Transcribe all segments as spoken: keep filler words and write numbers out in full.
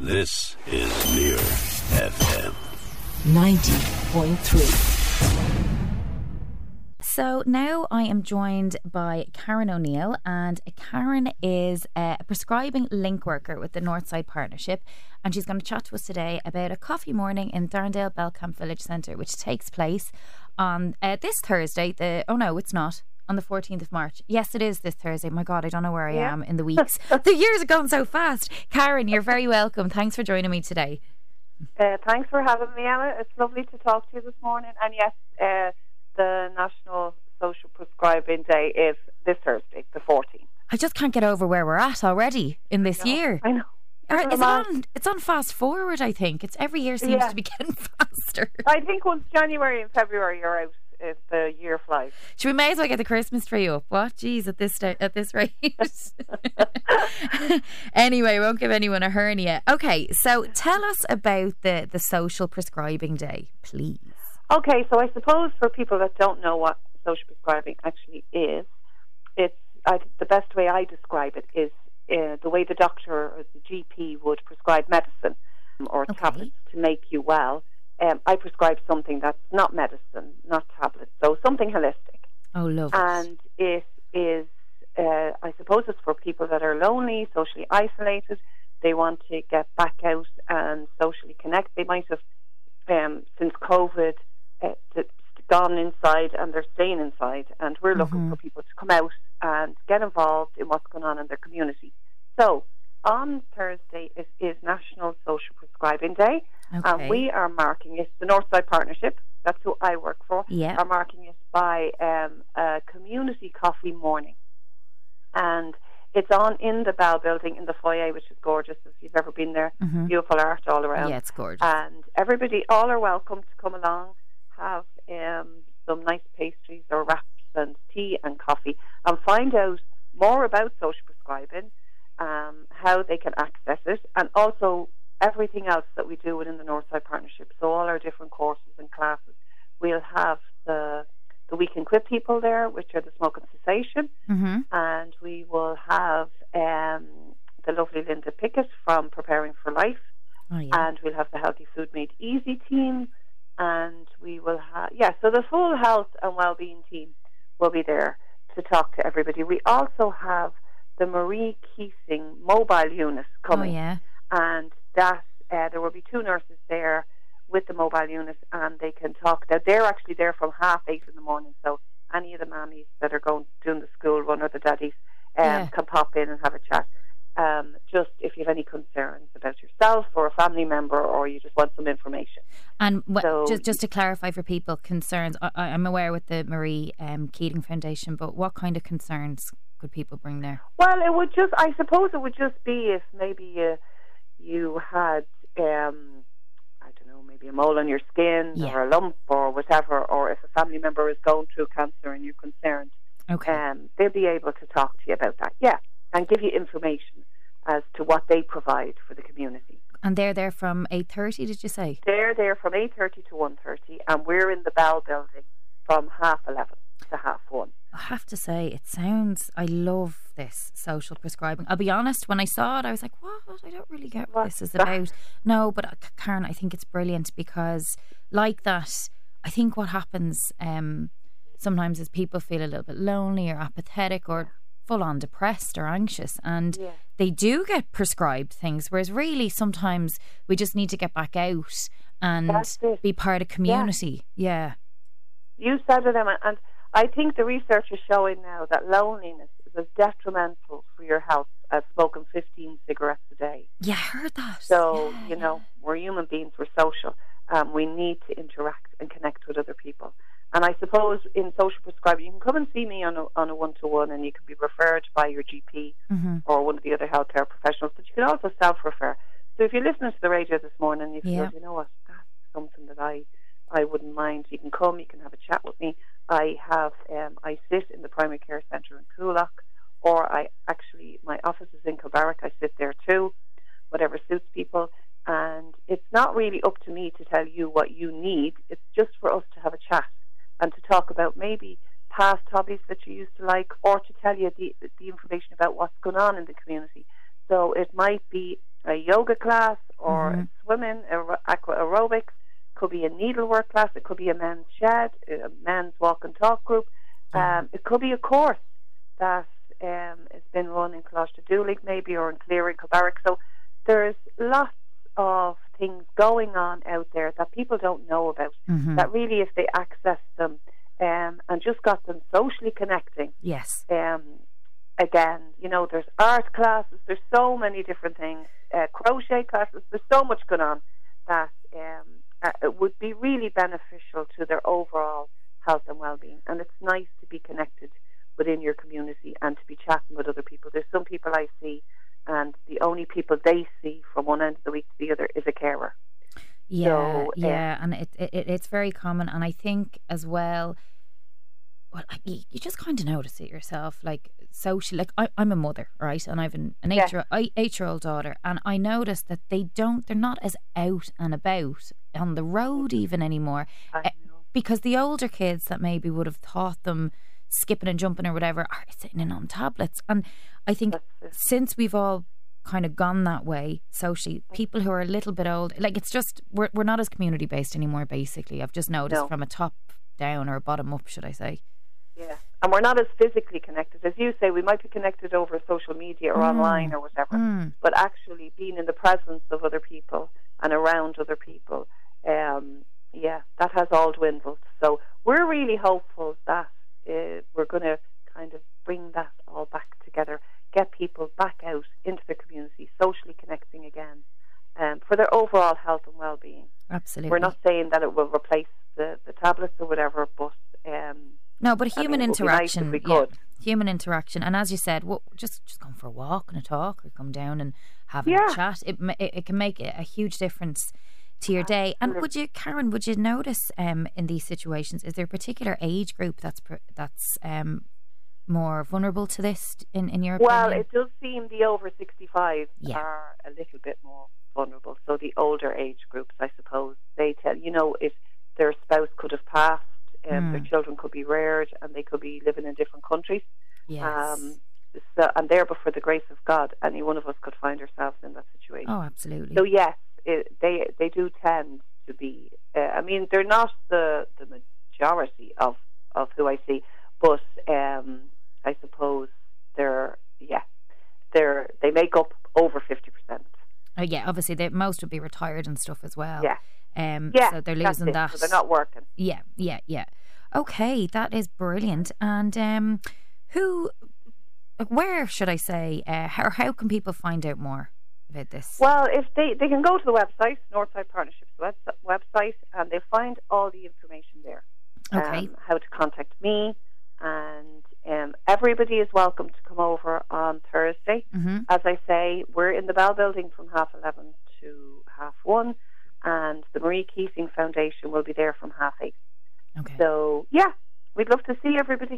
This is Near F M ninety point three. So now I am joined by Karen O'Neill, and Karen is a prescribing link worker with the Northside Partnership, and she's going to chat to us today about a coffee morning in Darndale Belcamp Village Centre, which takes place on uh, this Thursday. The oh no, it's not. On the fourteenth of March. Yes, it is this Thursday. My God, I don't know where I yeah. am in the weeks. The years are going so fast. Karen, you're very welcome. Thanks for joining me today. Uh, thanks for having me, Emma. It's lovely to talk to you this morning. And yes, uh, the National Social Prescribing Day is this Thursday, the fourteenth. I just can't get over where we're at already in this I know, year. I know. Are, is it on, it's on fast forward, I think. It's every year seems yeah. to be getting faster. I think once January and February are out, if the year flies. Should we may as well get the Christmas tree up? What? Jeez, at this sta- at this rate. Anyway, won't give anyone a hernia. Okay, so tell us about the, the Social Prescribing Day, please. Okay, so I suppose for people that don't know what social prescribing actually is, it's I, the best way I describe it is uh, the way the doctor or the G P would prescribe medicine or okay. tablets to make you well. Um, I prescribe something that's not medicine, not tablets, so something holistic. Oh, love it. And it is, uh, I suppose it's for people that are lonely, socially isolated. They want to get back out and socially connect. They might have, um, since COVID, uh, gone inside and they're staying inside. And we're looking mm-hmm. for people to come out and get involved in what's going on in their community. So on Thursday is, is National Social Prescribing Day. Okay. And we are marking it, the Northside Partnership, that's who I work for, yeah. are marking it by um, a community coffee morning. And it's on in the Bell Building in the foyer, which is gorgeous if you've ever been there. Mm-hmm. Beautiful art all around. Yeah, it's gorgeous. And everybody, all are welcome to come along, have um, some nice pastries or wraps and tea and coffee, and find out more about social prescribing, um, how they can access it, and also everything else that we do within the Northside Partnership. So all our different courses and classes. We'll have the the Week in Quit people there, which are the smoking cessation, mm-hmm. and we will have um, the lovely Linda Pickett from Preparing for Life, oh, yeah. and we'll have the Healthy Food Made Easy team, and we will have, yeah, so the full health and wellbeing team will be there to talk to everybody. We also have the Marie Keesing mobile unit coming, oh, yeah. and that uh, there will be two nurses there with the mobile unit, and they can talk. Now, they're actually there from half eight in the morning, so any of the mammies that are going doing the school run or the daddies um, yeah. can pop in and have a chat. Um, just if you have any concerns about yourself or a family member, or you just want some information. And wh- so, just just to clarify for people, concerns. I, I'm aware with the Marie um, Keating Foundation, but what kind of concerns could people bring there? Well, it would just, I suppose, it would just be if maybe you you had, um, I don't know, maybe a mole on your skin yeah. or a lump or whatever, or if a family member is going through cancer and you're concerned, okay. um, they'll be able to talk to you about that, yeah, and give you information as to what they provide for the community. And they're there from eight thirty, did you say? They're there from eight thirty to one thirty, and we're in the Bell Building from half eleven to half one. I have to say, it sounds, I love this social prescribing. I'll be honest, when I saw it, I was like, what? I don't really get what, what this is that? about. No, but uh, Karen, I think it's brilliant because like that, I think what happens um, sometimes is people feel a little bit lonely or apathetic or full on depressed or anxious, and yeah. they do get prescribed things, whereas really sometimes we just need to get back out and be part of community. Yeah. yeah. You said it, Emma, and I think the research is showing now that loneliness is as detrimental for your health as smoking fifteen cigarettes a day. Yeah, I heard that. So, yeah, you know, we're human beings, we're social. Um, we need to interact and connect with other people. And I suppose in social prescribing, you can come and see me on a, on a one-to-one, and you can be referred by your G P mm-hmm. or one of the other healthcare professionals, but you can also self-refer. So if you're listening to the radio this morning and you feel, yeah. you know what, that's something that I, I wouldn't mind, you can come, you can have a chat with me. I have, um, I sit in the primary care centre in Coolock, or I actually, my office is in Kilbarrack, I sit there too, whatever suits people. And it's not really up to me to tell you what you need, it's just for us to have a chat and to talk about maybe past hobbies that you used to like, or to tell you the, the information about what's going on in the community. So it might be a yoga class, or Mhm. a swimming, aer- aqua aerobics. Could be a needlework class. It could be a men's shed, a men's walk and talk group. Um, it could be a course that um, has been run in Coláiste Dúlaigh maybe, or in Cleary, Kilbarrack. So there's lots of things going on out there that people don't know about, Mhm. that really, if they access them um, and just got them socially connecting, Yes. um, again, you know, there's art classes, there's so many different things, uh, crochet classes, there's so much going on that um, uh, it would be really beneficial to their overall health and well-being. And it's nice to be connected within your community and to be chatting with other people. There's some people I see, and the only people they see from one end of the week to the other is a carer. Yeah, So, yeah, and it, it it's very common, and I think as well. Well, like, you, you just kind of notice it yourself, like social. Like I, I'm a mother, right, and I've an, an Yeah. eight year eight year old daughter, and I notice that they don't, they're not as out and about on the road even anymore, I eh, know. because the older kids that maybe would have taught them skipping and jumping or whatever are sitting in on tablets, and I think That's it. since we've all kind of gone that way socially, people who are a little bit old, like it's just we're we're not as community based anymore. Basically, I've just noticed No. from a top down or a bottom up, should I say? Yeah, and we're not as physically connected. As you say, we might be connected over social media or Mm. online or whatever, Mm. but actually being in the presence of other people and around other people, um, yeah, that has all dwindled. So we're really hopeful that uh, we're going to kind of bring that all back together, get people back out into the community, socially connecting again, um, for their overall health and well-being. Absolutely. We're not saying that it will replace the, the tablets or whatever, but um, No, but I human mean, it would be nice if interaction. we yeah, could. human interaction, and as you said, what, just just going for a walk and a talk, or come down and have Yeah. a chat. It, ma- it it can make a huge difference to your day. And would you, Karen, would you notice um in these situations, is there a particular age group that's pr- that's um more vulnerable to this in in your Well, opinion? it does seem the over sixty-five Yeah. are a little bit more vulnerable. So the older age groups, I suppose, they tell, you know, if their spouse could have passed, um, Mm. their children could be reared, and they could be living in different countries. Yes. Um, so, and there, but for the grace of God, any one of us could find ourselves in that situation. oh, absolutely. So yes, it, they they do tend to be. Uh, I mean, they're not the the majority of, of who I see, but um, I suppose they're yeah, they're they make up over fifty percent. Uh, yeah, obviously, they, most would be retired and stuff as well. Yeah, Um, yeah. so they're that's losing it. that. So they're not working. Yeah, yeah, yeah. Okay, that is brilliant. And um, who, where should I say, uh, how, how can people find out more about this? Well, if they they can go to the website, Northside Partnerships web, website, and they find all the information there. Okay. Um, how to contact me, and um, everybody is welcome to come over on Thursday. Mm-hmm. As I say, we're in the Bell Building from half eleven to half one, and the Marie Keating Foundation will be there from half eight. Okay. So, yeah, we'd love to see everybody.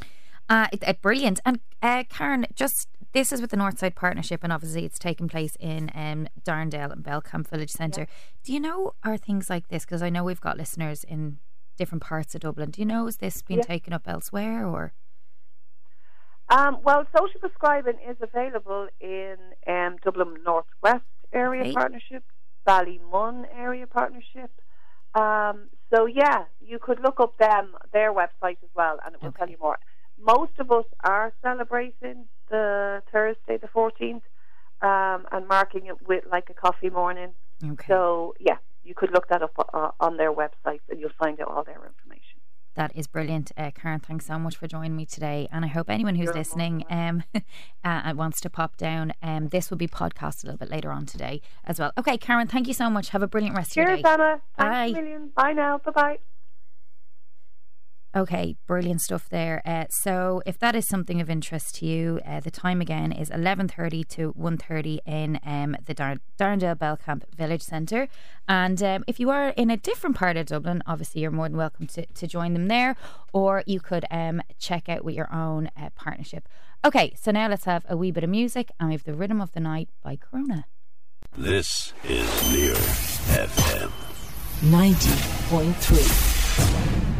Uh, it, it, brilliant. And uh, Karen, just this is with the Northside Partnership, and obviously it's taking place in um, Darndale and Belcamp Village Centre. Yeah. Do you know, are things like this, because I know we've got listeners in different parts of Dublin, do you know, is this being Yeah. taken up elsewhere, or? Um, well, social prescribing is available in um, Dublin Northwest Area Okay. Partnership, Ballymun Area Partnership. Um, so, yeah, you could look up them, their website as well, and it will Okay. tell you more. Most of us are celebrating the Thursday, the fourteenth, um, and marking it with like a coffee morning. Okay. So, yeah, you could look that up uh, on their website, and you'll find out all their information. That is brilliant. Uh, Karen, thanks so much for joining me today. And I hope anyone who's You're listening um, uh, and wants to pop down, um, this will be podcast a little bit later on today as well. Okay, Karen, thank you so much. Have a brilliant rest of your Cheers, day. Anna. Thanks Bye. a million. Bye now. Bye-bye. Okay, brilliant stuff there. Uh, so if that is something of interest to you, uh, the time again is eleven thirty to one thirty in um, the Dar- Darndale Belcamp Village Centre. And um, if you are in a different part of Dublin, obviously you're more than welcome to, to join them there, or you could um, check out with your own uh, partnership. Okay, so now let's have a wee bit of music, and we have The Rhythm of the Night by Corona. This is Near F M. ninety point three.